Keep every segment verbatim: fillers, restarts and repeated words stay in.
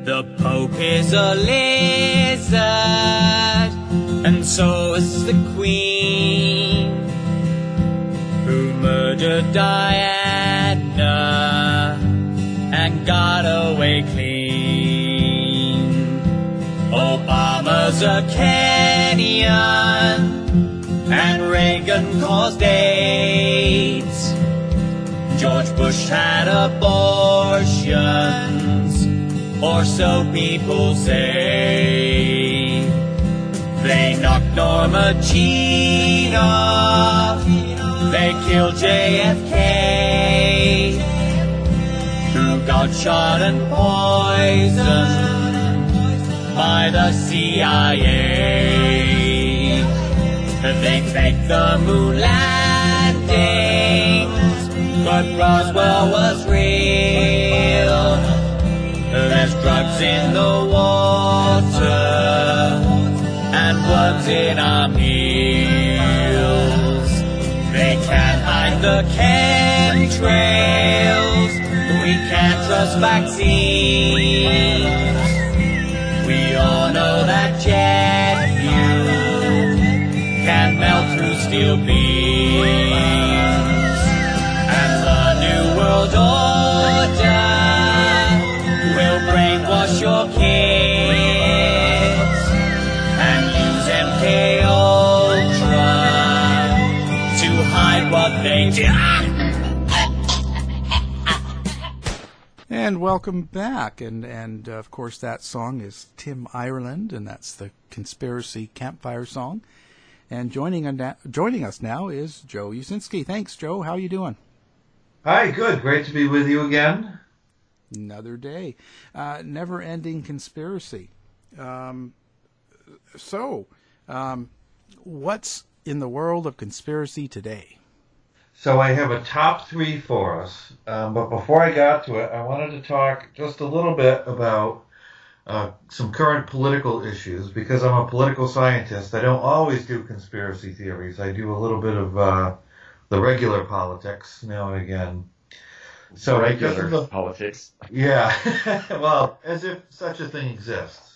The Pope is a lizard, and so is the Queen, who murdered Diana and got away clean. Obama's a Kenyan, and Reagan caused AIDS. George Bush had abortions, or so people say. They knocked Norma Jean off, they killed J F K, who got shot and poisoned by the C I A. They faked the moon landings, but Roswell was real. There's drugs in the water and worms in our meals. They can't hide the chemtrails. We can't trust vaccines. We all know that jet fuel can melt through steel beams. And the New World Order will brainwash your kids and use M K Ultra to hide what they did. And welcome back. And, and uh, of course, that song is Tim Ireland, and that's the Conspiracy Campfire song. And joining, on, joining us now is Joe Usinski. Thanks, Joe. How are you doing? Hi, good. Great to be with you again. Another day. Uh, never-ending conspiracy. Um, so, um, what's in the world of conspiracy today? So I have a top three for us. Um, but before I got to it, I wanted to talk just a little bit about uh, some current political issues. Because I'm a political scientist, I don't always do conspiracy theories. I do a little bit of uh, the regular politics now and again. So regular the, politics. Yeah. Well, as if such a thing exists.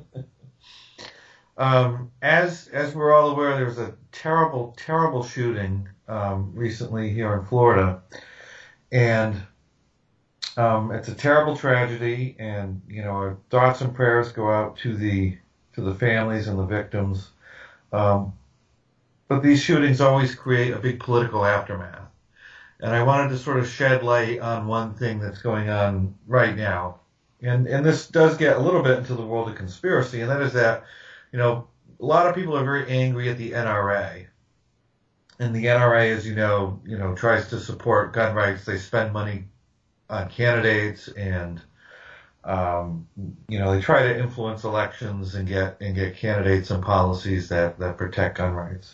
um, as as we're all aware, there was a terrible, terrible shooting um, recently here in Florida, and um, it's a terrible tragedy. And you know, our thoughts and prayers go out to the to the families and the victims. Um, but these shootings always create a big political aftermath. And I wanted to sort of shed light on one thing that's going on right now. And and this does get a little bit into the world of conspiracy, and that is that, you know, a lot of people are very angry at the N R A. And the N R A, as you know, you know, tries to support gun rights. They spend money on candidates, and um, you know, they try to influence elections and get and get candidates and policies that, that protect gun rights.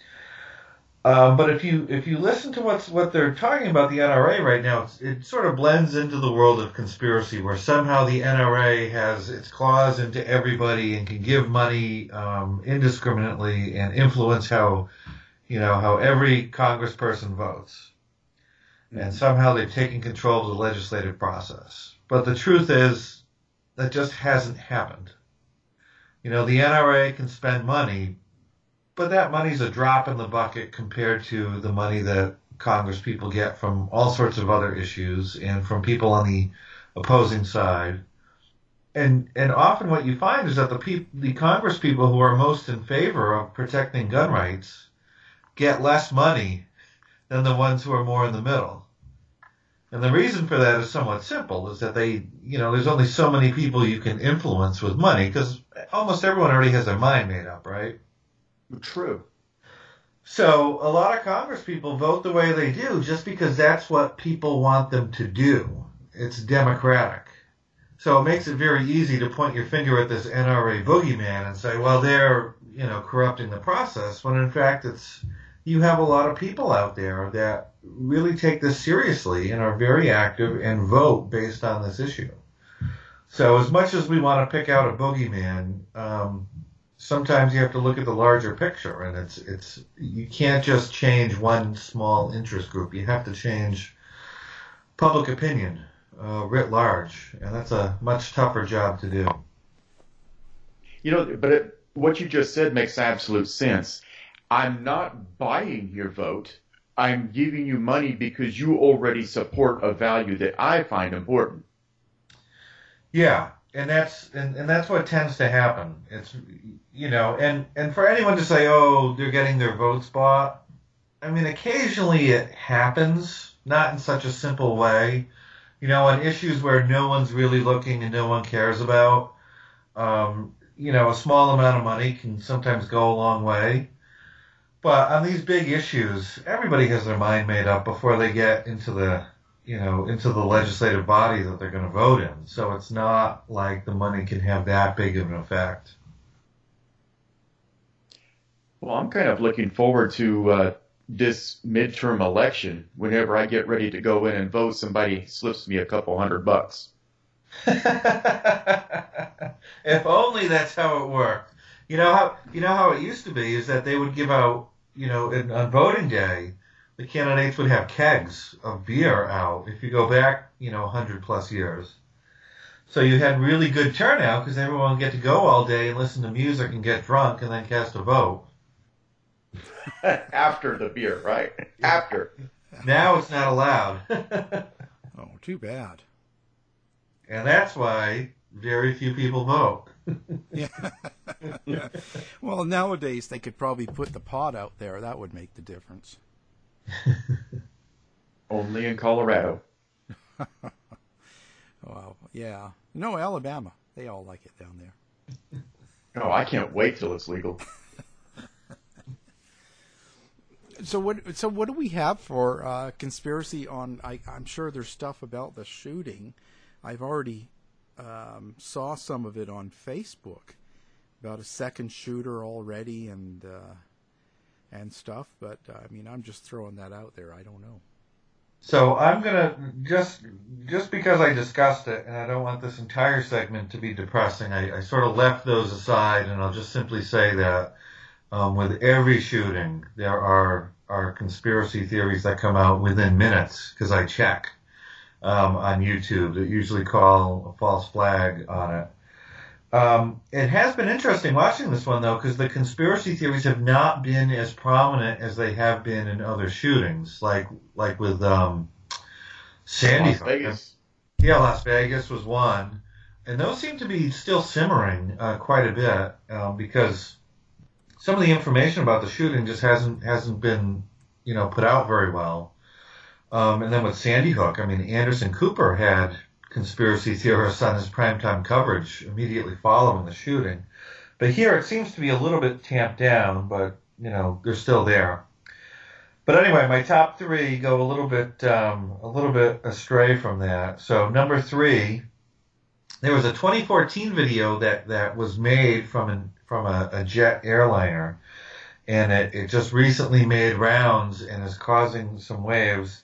Um, but if you if you listen to what's what they're talking about the N R A right now, it's, it sort of blends into the world of conspiracy, where somehow the N R A has its claws into everybody and can give money um, indiscriminately and influence how you know how every congressperson votes. And somehow they've taken control of the legislative process. But the truth is that just hasn't happened. You know, the N R A can spend money, but that money's a drop in the bucket compared to the money that Congress people get from all sorts of other issues and from people on the opposing side. And and often what you find is that the peop- the Congress people who are most in favor of protecting gun rights get less money than the ones who are more in the middle. And the reason for that is somewhat simple, is that they, you know, there's only so many people you can influence with money, because almost everyone already has their mind made up, right? True. So a lot of Congress people vote the way they do just because that's what people want them to do. It's democratic. So it makes it very easy to point your finger at this N R A boogeyman and say, well, they're, you know, corrupting the process, when in fact it's, you have a lot of people out there that really take this seriously and are very active and vote based on this issue. So as much as we want to pick out a boogeyman, um, sometimes you have to look at the larger picture, and it's it's you can't just change one small interest group. You have to change public opinion uh, writ large, and that's a much tougher job to do. You know, but it, what you just said makes absolute sense. I'm not buying your vote. I'm giving you money because you already support a value that I find important. Yeah, and that's and, and that's what tends to happen. It's you know, and and for anyone to say, oh, they're getting their votes bought. I mean, occasionally it happens, not in such a simple way. You know, on issues where no one's really looking and no one cares about. Um, you know, a small amount of money can sometimes go a long way. But on these big issues, everybody has their mind made up before they get into the, you know, into the legislative body that they're going to vote in. So it's not like the money can have that big of an effect. Well, I'm kind of looking forward to uh, this midterm election. Whenever I get ready to go in and vote, somebody slips me a couple hundred bucks. If only that's how it worked. You know how you know how it used to be is that they would give out, you know, in, on voting day, the candidates would have kegs of beer out. If you go back, you know, one hundred plus years, so you had really good turnout because everyone would get to go all day and listen to music and get drunk and then cast a vote. After the beer, right? After. Now it's not allowed. Oh, too bad. And that's why very few people vote. Yeah. Yeah. Well, nowadays they could probably put the pot out there. That would make the difference. Only in Colorado. Well, yeah. No, Alabama. They all like it down there. Oh, I can't wait till it's legal. So what? So what do we have for uh, conspiracy on? I, I'm sure there's stuff about the shooting. I've already um, saw some of it on Facebook about a second shooter already and uh, and stuff. But uh, I mean, I'm just throwing that out there. I don't know. So I'm gonna just just because I discussed it, and I don't want this entire segment to be depressing. I, I sort of left those aside, and I'll just simply say that um, with every shooting, there are are conspiracy theories that come out within minutes because I check um, on YouTube that usually call a false flag on it. Um, it has been interesting watching this one though, because the conspiracy theories have not been as prominent as they have been in other shootings, like like with um, Sandy. Las Vegas. Yeah, Las Vegas was one, and those seem to be still simmering uh, quite a bit um, because some of the information about the shooting just hasn't hasn't been you know put out very well. Um, and then with Sandy Hook, I mean, Anderson Cooper had conspiracy theorists on his primetime coverage immediately following the shooting. But here it seems to be a little bit tamped down, but, you know, they're still there. But anyway, my top three go a little bit um, a little bit astray from that. So number three, there was a twenty fourteen video that, that was made from an, from a, a jet airliner, and it, it just recently made rounds and is causing some waves.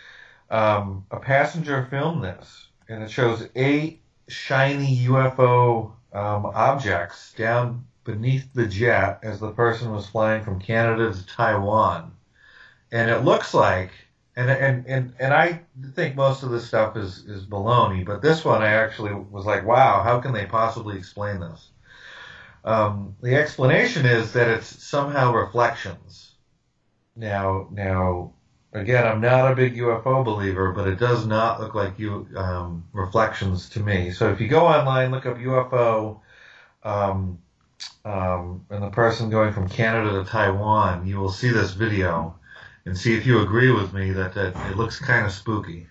Um, a passenger filmed this, and it shows eight shiny U F O um, objects down beneath the jet as the person was flying from Canada to Taiwan. And it looks like, and and, and, and I think most of this stuff is, is baloney, but this one I actually was like, wow, how can they possibly explain this? Um, the explanation is that it's somehow reflections. Now, now, again, I'm not a big U F O believer, but it does not look like you, um, reflections to me. So if you go online, look up U F O, um, um, and the person going from Canada to Taiwan, you will see this video and see if you agree with me that, that it looks kind of spooky.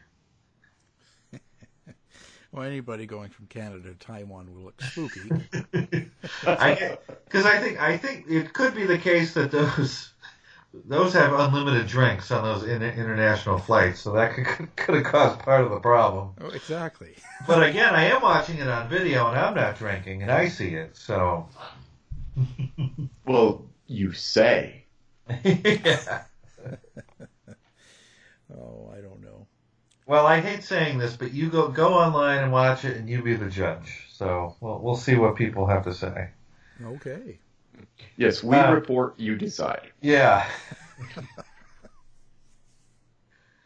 Well, anybody going from Canada to Taiwan will look spooky. I, because I think I think it could be the case that those those have unlimited drinks on those in, international flights, so that could could have caused part of the problem. Oh, exactly. But again, I am watching it on video, and I'm not drinking, and I see it. So, well, you say. Yeah. Oh, I don't know. Well, I hate saying this, but you go go online and watch it, and you be the judge. So we'll we'll see what people have to say. Okay. Yes, we uh, report, you decide. Yeah.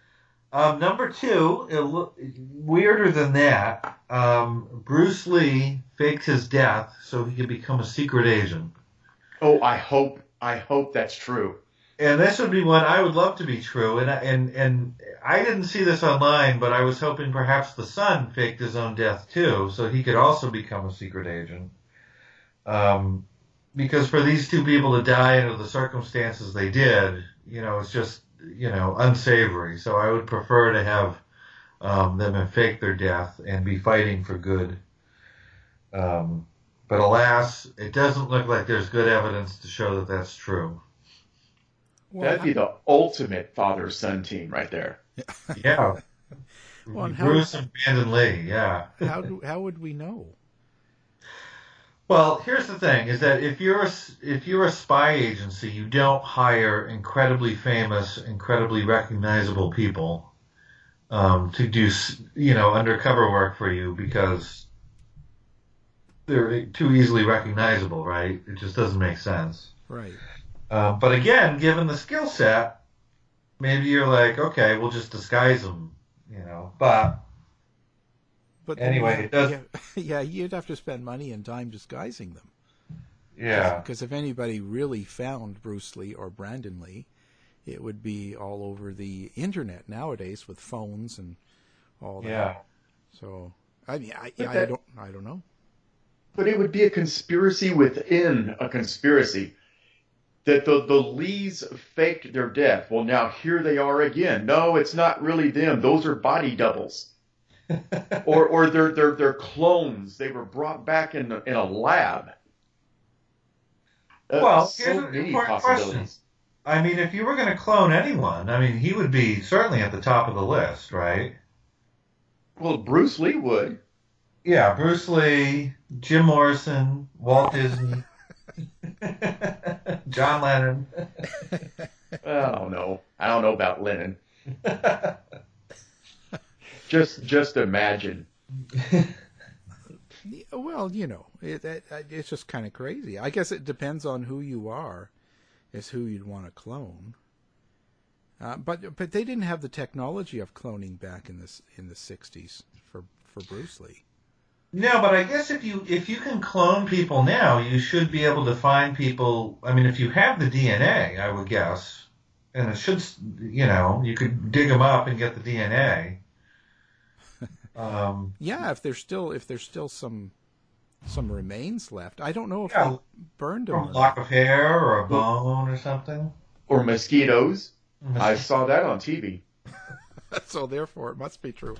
Um, number two, it lo- weirder than that, um, Bruce Lee faked his death so he could become a secret agent. Oh, I hope I hope that's true. And this would be one I would love to be true. And and and I didn't see this online, but I was hoping perhaps the son faked his own death too, so he could also become a secret agent. Um, because for these two people to die under the circumstances they did, you know, it's just, you know, unsavory. So I would prefer to have um, them have faked their death and be fighting for good. Um, but alas, it doesn't look like there's good evidence to show that that's true. Well, That'd be the ultimate father-son team right there. Yeah. Well, and how- Bruce and Brandon Lee, yeah. how do how would we know? Well, here's the thing: is that if you're a, if you're a spy agency, you don't hire incredibly famous, incredibly recognizable people um, to do you know undercover work for you because they're too easily recognizable, right? It just doesn't make sense. Right. Uh, but again, given the skill set, maybe you're like, okay, we'll just disguise them, you know. But But anyway, then, it does. yeah, yeah, you'd have to spend money and time disguising them. Yeah. Because if anybody really found Bruce Lee or Brandon Lee, it would be all over the internet nowadays with phones and all that. Yeah. So I mean, I, But I that- don't, I don't know. But it would be a conspiracy within a conspiracy. That the, the Lees faked their death. Well, now here they are again. No, it's not really them. Those are body doubles. or or they're, they're, they're clones. They were brought back in, a- in a lab. Uh, Well, so here's an many important possibilities. I mean, if you were going to clone anyone, I mean, he would be certainly at the top of the list, right? Well, Bruce Lee would. Yeah, Bruce Lee, Jim Morrison, Walt Disney, John Lennon. I don't know. I don't know about Lennon. Just just imagine. Yeah, well, you know, it, it, it's just kind of crazy. I guess it depends on who you are, is who you'd want to clone. Uh, but but they didn't have the technology of cloning back in this in the sixties for for Bruce Lee. No, but I guess if you if you can clone people now, you should be able to find people. I mean, if you have the D N A, I would guess, and it should, you know, you could dig them up and get the D N A. Um, Yeah, if there's still if there's still some some remains left, I don't know if Yeah, they burned them. from Or a lock of hair or a bone or something. Or mosquitoes. I saw that on T V. not. So therefore, it must be true.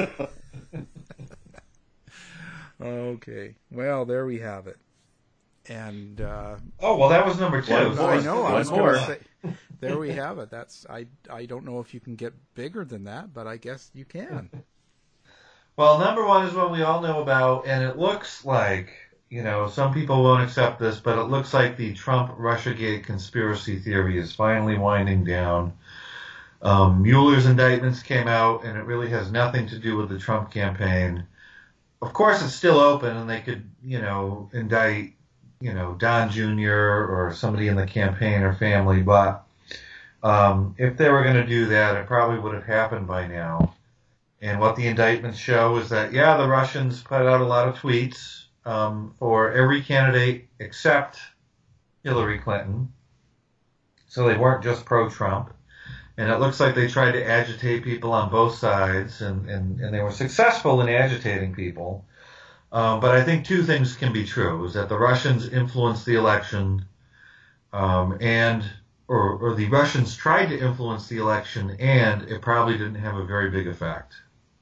Okay, well, there we have it. And uh, Oh well, that was number two. One more. I know. I One was going more. to say, there we have it. That's I. I don't know if you can get bigger than that, but I guess you can. Well, number one is one we all know about, and it looks like, you know, some people won't accept this, but it looks like the Trump-Russiagate conspiracy theory is finally winding down. Um, Mueller's indictments came out, and it really has nothing to do with the Trump campaign. Of course, it's still open, and they could, you know, indict, you know, Don Junior or somebody in the campaign or family, but um, if they were going to do that, it probably would have happened by now. And what the indictments show is that, yeah, the Russians put out a lot of tweets um, for every candidate except Hillary Clinton. So they weren't just pro-Trump. And it looks like they tried to agitate people on both sides, and, and, and they were successful in agitating people. Um, but I think two things can be true, is that the Russians influenced the election, um, and or, or the Russians tried to influence the election, and it probably didn't have a very big effect.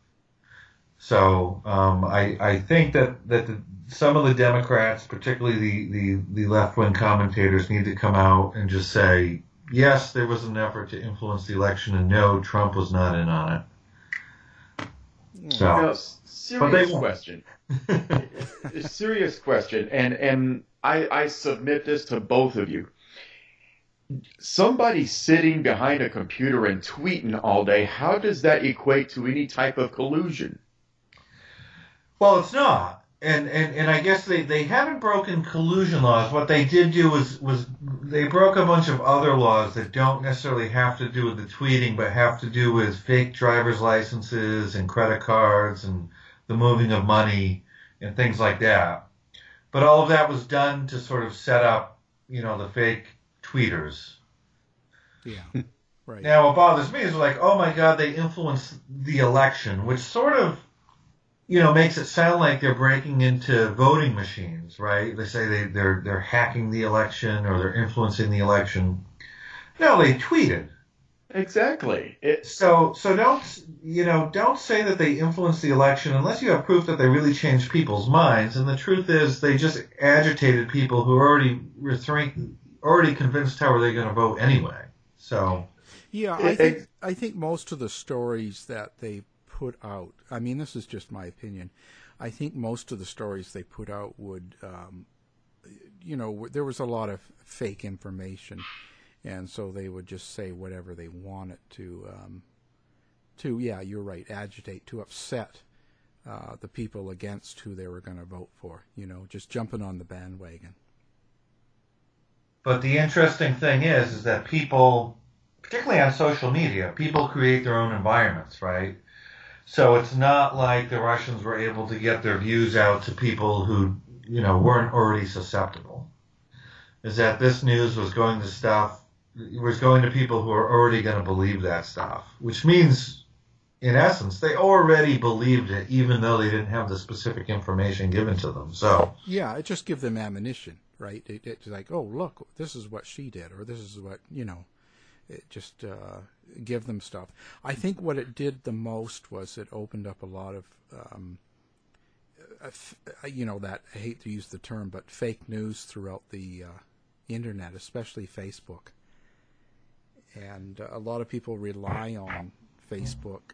So um, I, I think that, that the, some of the Democrats, particularly the, the, the left-wing commentators, need to come out and just say, yes, there was an effort to influence the election, and no, Trump was not in on it. So, Now, But they serious won't. question. Serious question, and and I, I submit this to both of you. Somebody sitting behind a computer and tweeting all day, how does that equate to any type of collusion? well, it's not. and, and, and I guess they, they haven't broken collusion laws. What they did do was, was they broke a bunch of other laws that don't necessarily have to do with the tweeting, but have to do with fake driver's licenses and credit cards and the moving of money and things like that. But all of that was done to sort of set up, you know, the fake tweeters. Yeah, right. Now, what bothers me is like, oh my God, they influenced the election, which sort of, you know, makes it sound like they're breaking into voting machines, right? They say they, they're they're hacking the election or they're influencing the election. No, they tweeted. Exactly. It, So so don't you know don't say that they influenced the election unless you have proof that they really changed people's minds. And the truth is, they just agitated people who already were three, already convinced how are they going to vote anyway. So Yeah, I think I think most of the stories that they put out, I mean, this is just my opinion, I think most of the stories they put out would, um, you know, there was a lot of fake information, and so they would just say whatever they wanted to, um, to, yeah, you're right, agitate, to upset uh, the people against who they were going to vote for, you know, just jumping on the bandwagon. But the interesting thing is, is that people, particularly on social media, people create their own environments, right? So it's not like the Russians were able to get their views out to people who, you know, weren't already susceptible. Is that this news was going to stuff, was going to people who are already going to believe that stuff, which means, in essence, they already believed it, even though they didn't have the specific information given to them. So Yeah, it just gives them ammunition, right? It, it's like, oh, look, this is what she did, or this is what, you know, it just uh, give them stuff. I think what it did the most was it opened up a lot of, um, you know, that, I hate to use the term, but fake news throughout the uh, internet, especially Facebook. And uh, a lot of people rely on Facebook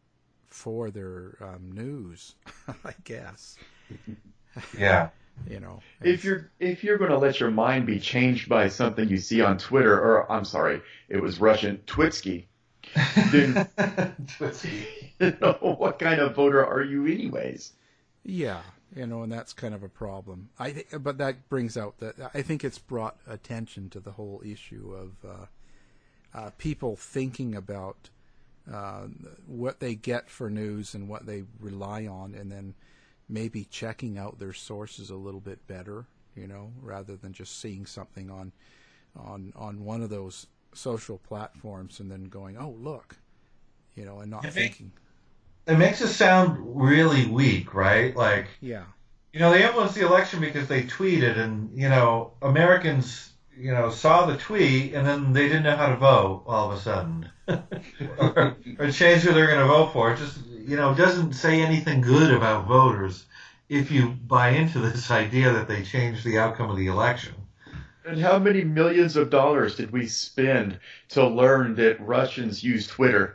for their um, news, I guess. yeah. You know, if you're if you're going to let your mind be changed by something you see on Twitter, or I'm sorry, it was Russian Twitsky, then Twitsky. you know, what kind of voter are you, anyways? Yeah, you know, and that's kind of a problem. I th- but that brings out that I think it's brought attention to the whole issue of uh, uh, people thinking about uh, what they get for news and what they rely on, and then maybe checking out their sources a little bit better, you know, rather than just seeing something on on on one of those social platforms and then going, oh, look, you know, and not It thinking. It makes it sound really weak, right? Like, Yeah. you know, they influenced the election because they tweeted, and, you know, Americans, you know, saw the tweet, and then they didn't know how to vote all of a sudden. or, or change who they're going to vote for. It just, you know, doesn't say anything good about voters if you buy into this idea that they changed the outcome of the election. And how many millions of dollars did we spend to learn that Russians use Twitter?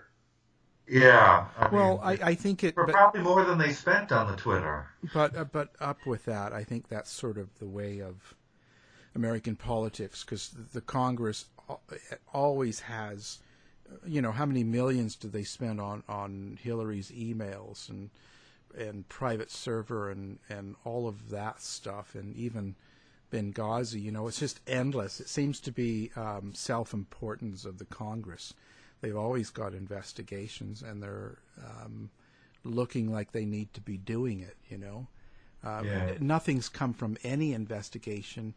Yeah. I Well, mean, I, I think it, for but, probably more than they spent on the Twitter. but uh, but up with that, I think that's sort of the way of American politics, because the Congress always has, you know, how many millions do they spend on, on Hillary's emails and and private server and, and all of that stuff, and even Benghazi, you know, it's just endless. It seems to be um, self-importance of the Congress. They've always got investigations, and they're um, looking like they need to be doing it, you know. Um, Yeah. Nothing's come from any investigation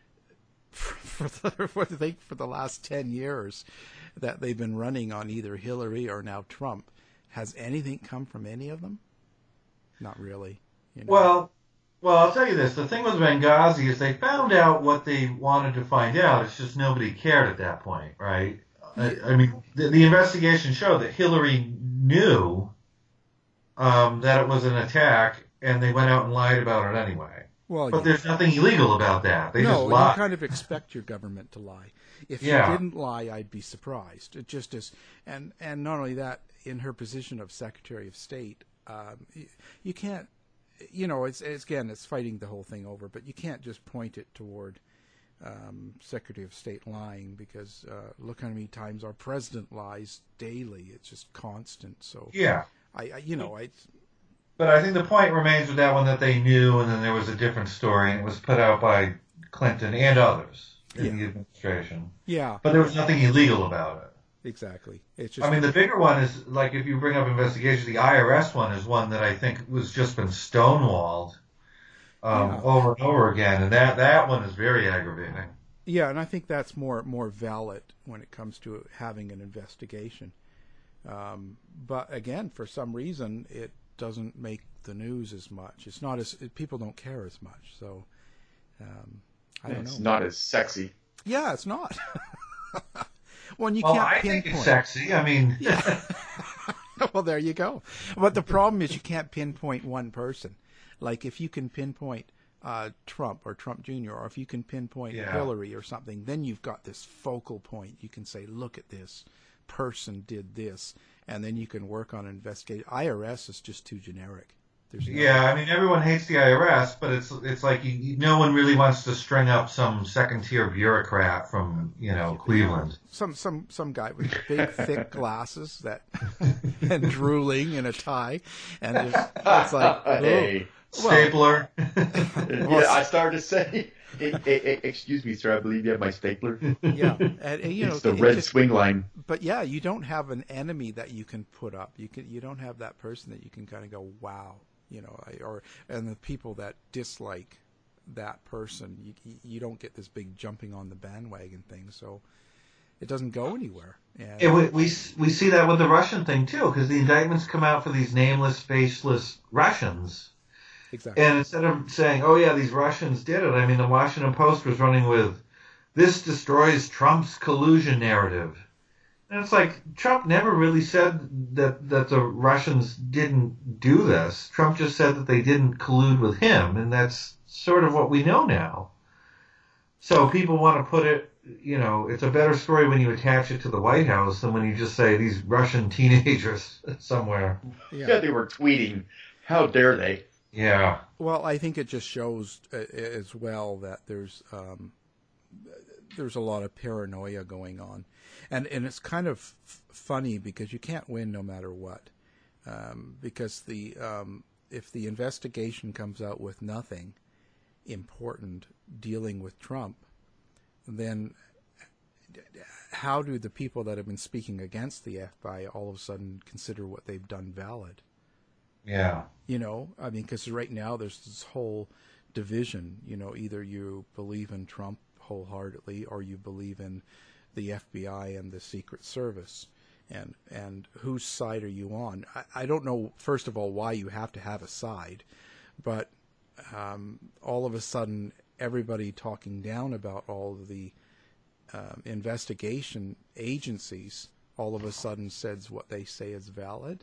for, for, the, for, the, for the last ten years that they've been running on either Hillary or now Trump. Has anything come from any of them? Not really. You know? Well, well, I'll tell you this. The thing with Benghazi is they found out what they wanted to find out. It's just nobody cared at that point, right? I, I mean, the, the investigation showed that Hillary knew um, that it was an attack, and they went out and lied about it anyway. Well, But yeah. there's nothing illegal about that. They no, just you lied. kind of expect your government to lie. If Yeah. you didn't lie, I'd be surprised. It just is, and and not only that, in her position of Secretary of State, um, you, you can't, you know, it's, it's again, it's fighting the whole thing over, but you can't just point it toward um, Secretary of State lying, because uh, look how many times our president lies daily. It's just constant. So Yeah. I, I you know, I. But I think the point remains with that one that they knew, and then there was a different story, and it was put out by Clinton and others in Yeah. the administration. Yeah, But there was nothing illegal about it. exactly. It's just I mean, the bigger one is, like, if you bring up investigations, the I R S one is one that I think was just been stonewalled um, Yeah. over and over again, and that, that one is very aggravating. yeah, and I think that's more more valid when it comes to having an investigation. Um, but again, for some reason, it doesn't make the news as much. It's not as people don't care as much. So um, I don't It's know. not as sexy. Yeah, it's not. Well, and you Well, can't I pinpoint. think it's sexy. I mean, Well, there you go. But the problem is you can't pinpoint one person. Like if you can pinpoint uh, Trump or Trump Junior, or if you can pinpoint Yeah. Hillary or something, then you've got this focal point. You can say, look at this person did this, and then you can work on investigate. I R S is just too generic. There's no, yeah, I mean, everyone hates the I R S, but it's it's like you, you- no one really wants to string up some second-tier bureaucrat from, you know, Cleveland. some some some guy with big thick glasses that and drooling in a tie, and just, it's like, oh. Hey. Well, Stapler. Yeah, I started to say, hey, hey, hey, excuse me, sir, I believe you have my stapler. yeah, and, and, you know, It's the it red just- swing line. But yeah, you don't have an enemy that you can put up. You can you don't have that person that you can kind of go, wow, you know, I- or and the people that dislike that person, you you don't get this big jumping on the bandwagon thing, so it doesn't go anywhere. And And we, we we see that with the Russian thing too, because the indictments come out for these nameless, faceless Russians, exactly, and instead of saying, "Oh yeah, these Russians did it," I mean, the Washington Post was running with, "This destroys Trump's collusion narrative," and it's like Trump never really said that that the Russians didn't do this. Trump just said that they didn't collude with him, and that's sort of what we know now. So people want to put it. You know, it's a better story when you attach it to the White House than when you just say these Russian teenagers somewhere. yeah. Yeah, they were tweeting. How dare they? Yeah. Well, I think it just shows uh, as well that there's um, there's a lot of paranoia going on, and and it's kind of f- funny because you can't win no matter what, um, because the um, if the investigation comes out with nothing important dealing with Trump, then how do the people that have been speaking against the F B I all of a sudden consider what they've done valid? Yeah. You know, I mean, because right now there's this whole division. You know, either you believe in Trump wholeheartedly or you believe in the F B I and the Secret Service. And and whose side are you on? I, I don't know, first of all, why you have to have a side, but um, all of a sudden everybody talking down about all of the um, investigation agencies all of a sudden says what they say is valid.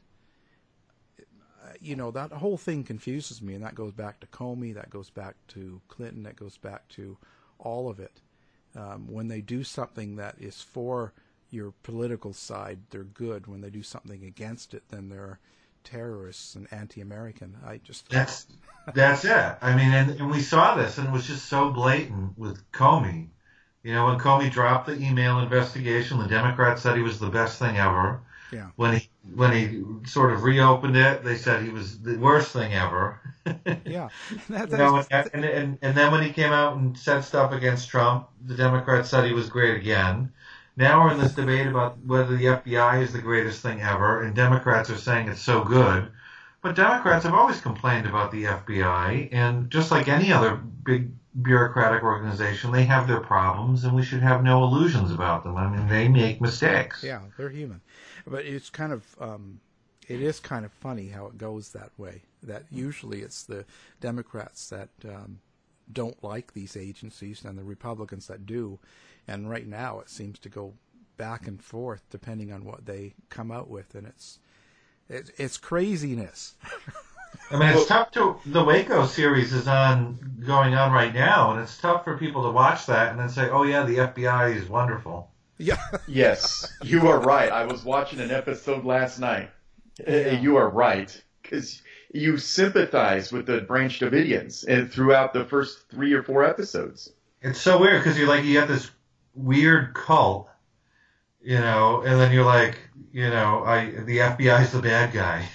You know, that whole thing confuses me, and that goes back to Comey, that goes back to Clinton, that goes back to all of it. Um, when they do something that is for your political side, they're good. When they do something against it, then they're terrorists and anti-American. I just That's that's it. I mean, and, and we saw this, and it was just so blatant with Comey. You know, when Comey dropped the email investigation, the Democrats said he was the best thing ever. Yeah. When he when he sort of reopened it, they said he was the worst thing ever. Yeah. That, You know, that's, and, and and then when he came out and said stuff against Trump, the Democrats said he was great again. Now we're in this debate about whether the F B I is the greatest thing ever, and Democrats are saying it's so good. But Democrats have always complained about the F B I, and just like any other big bureaucratic organization, they have their problems, and we should have no illusions about them. I mean, they make mistakes. yeah, they're human. But it's kind of, um, it is kind of funny how it goes that way. That usually it's the Democrats that um, don't like these agencies and the Republicans that do. And right now it seems to go back and forth depending on what they come out with. And it's it, it's craziness. I mean, it's tough to. The Waco series is on going on right now, and it's tough for people to watch that and then say, "Oh yeah, the F B I is wonderful." Yeah. Yes, you are right. I was watching an episode last night. Uh, Yeah. You are right, because you sympathize with the Branch Davidians and throughout the first three or four episodes. It's so weird because you're like you got this weird cult, you know, and then you're like, you know, I the F B I is the bad guy.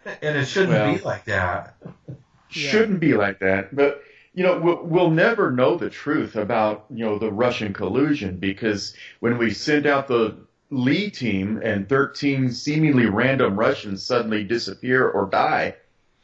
And it shouldn't Well, be like that. shouldn't be like that. But, you know, we'll, we'll never know the truth about, you know, the Russian collusion, because when we send out the Lee team and thirteen seemingly random Russians suddenly disappear or die,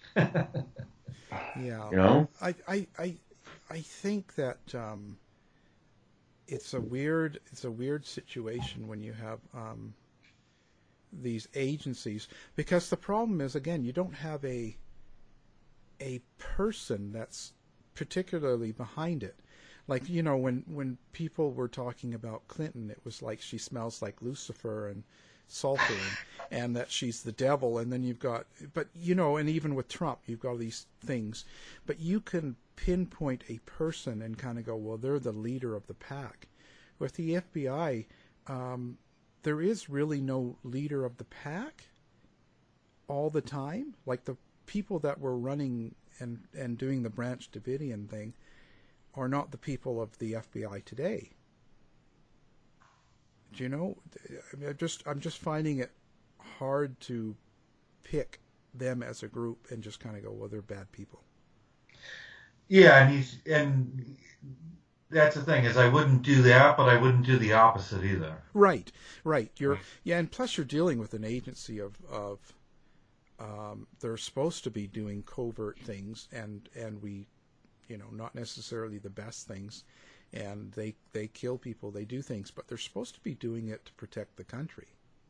Yeah. you know? I, I, I, I think that um, it's a weird it's a weird situation when you have um, these agencies, because the problem is, again, you don't have a a person that's particularly behind it. Like, you know, when when people were talking about Clinton, it was like she smells like Lucifer and sulfur, and, and that she's the devil. And then you've got, but you know, and even with Trump, you've got these things, but you can pinpoint a person and kind of go, well, they're the leader of the pack. With the F B I, um, there is really no leader of the pack all the time. Like, the people that were running and, and doing the Branch Davidian thing are not the people of the F B I today. Do you know? I mean, I just I'm just finding it hard to pick them as a group and just kind of go, well, they're bad people. Yeah, and he's and that's the thing, is I wouldn't do that, but I wouldn't do the opposite either. Right, right. You're Right. yeah, and plus you're dealing with an agency of of um, they're supposed to be doing covert things, and and we, you know, not necessarily the best things, and they they kill people, they do things, but they're supposed to be doing it to protect the country.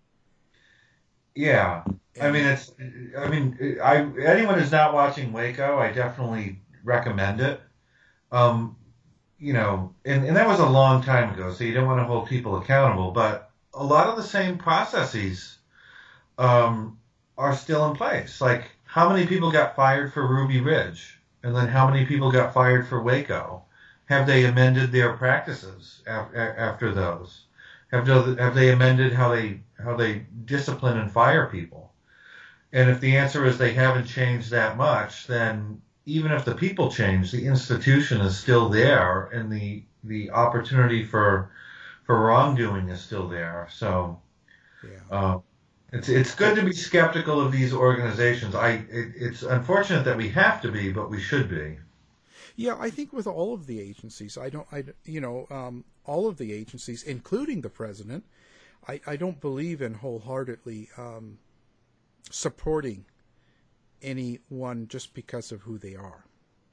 Yeah, I And mean it's. I mean, I anyone who's not watching Waco, I definitely recommend it. Um, you know, and, and that was a long time ago, so you don't want to hold people accountable. But a lot of the same processes um, are still in place. Like, how many people got fired for Ruby Ridge, and then how many people got fired for Waco? Have they amended their practices af- after those? Have they, have they amended how they how they discipline and fire people? And if the answer is they haven't changed that much, then even if the people change, the institution is still there, and the the opportunity for for wrongdoing is still there. So yeah. uh, it's it's good to be skeptical of these organizations. I it, it's unfortunate that we have to be, but we should be. Yeah, I think with all of the agencies, I don't, I, you know, um, all of the agencies, including the president, I, I don't believe in wholeheartedly um, supporting anyone just because of who they are.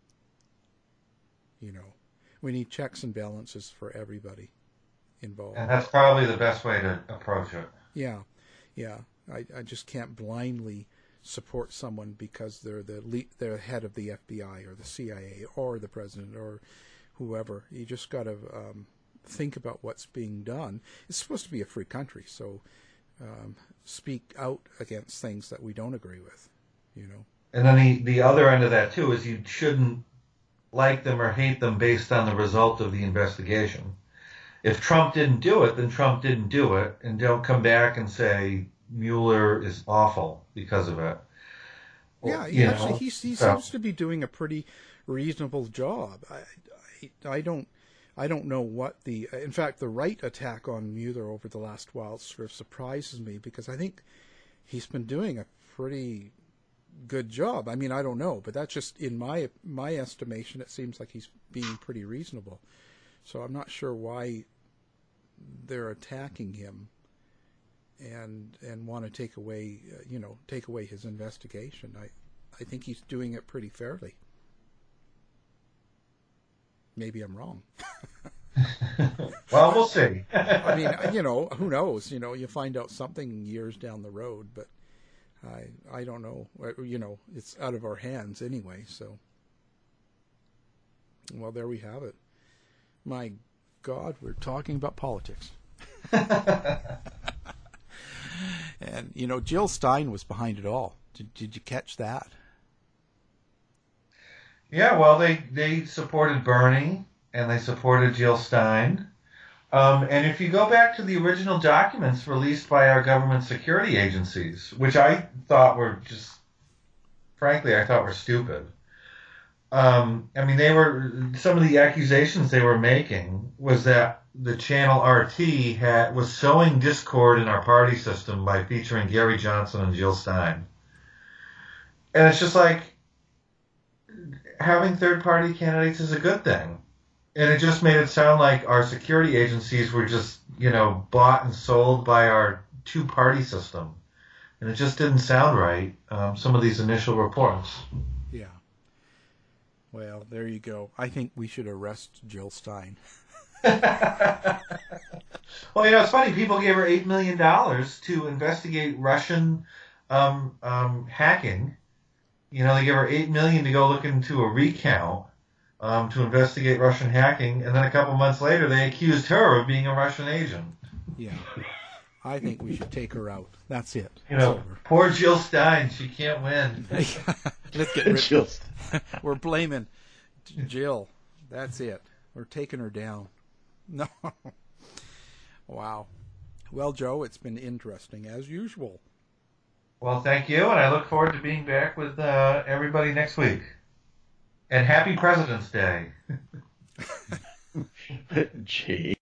You know, we need checks and balances for everybody involved. And that's probably the best way to approach it. Yeah, yeah. I, I just can't blindly support someone because they're the lead, they're head of the F B I or the C I A or the president or whoever. You just got to um, think about what's being done. It's supposed to be a free country, so um, speak out against things that we don't agree with, you know. And then the, the other end of that, too, is you shouldn't like them or hate them based on the result of the investigation. If Trump didn't do it, then Trump didn't do it, and don't come back and say Mueller is awful because of it. Yeah, Well, he you actually, know, he, he so- seems to be doing a pretty reasonable job. I, I, I don't, I don't know what the. In fact, the right attack on Mueller over the last while sort of surprises me, because I think he's been doing a pretty good job. I mean, I don't know, but that's just in my my estimation. It seems like he's being pretty reasonable. So I'm not sure why they're attacking him and and want to take away, uh, you know, take away his investigation. I, I think he's doing it pretty fairly. Maybe I'm wrong. Well, we'll see. I mean, you know, who knows? You know, you find out something years down the road, but I I don't know. You know, it's out of our hands anyway. So, well, there we have it. My God, we're talking about politics. And, you know, Jill Stein was behind it all. Did, did you catch that? Yeah, well, they, they supported Bernie, and they supported Jill Stein. Um, and if you go back to the original documents released by our government security agencies, which I thought were just, frankly, I thought were stupid. Um, I mean, they were, some of the accusations they were making was that the channel R T had was sowing discord in our party system by featuring Gary Johnson and Jill Stein. and it's just like having third-party candidates is a good thing. And it just made it sound like our security agencies were just, you know, bought and sold by our two-party system. And it just didn't sound right, um, some of these initial reports. Yeah. Well, there you go. I think we should arrest Jill Stein. Well, you know, it's funny. People gave her eight million dollars to investigate Russian um, um, hacking. You know, they gave her eight million dollars to go look into a recount um, to investigate Russian hacking. And then a couple months later, they accused her of being a Russian agent. Yeah. I think we should take her out. That's it. You know, It's over. poor Jill Stein. She can't win. Let's get rid Jill of We're blaming Jill. That's it. We're taking her down. No. Wow. Well, Joe, it's been interesting as usual. Well, thank you, and I look forward to being back with uh, everybody next week. And happy President's Day. Gee.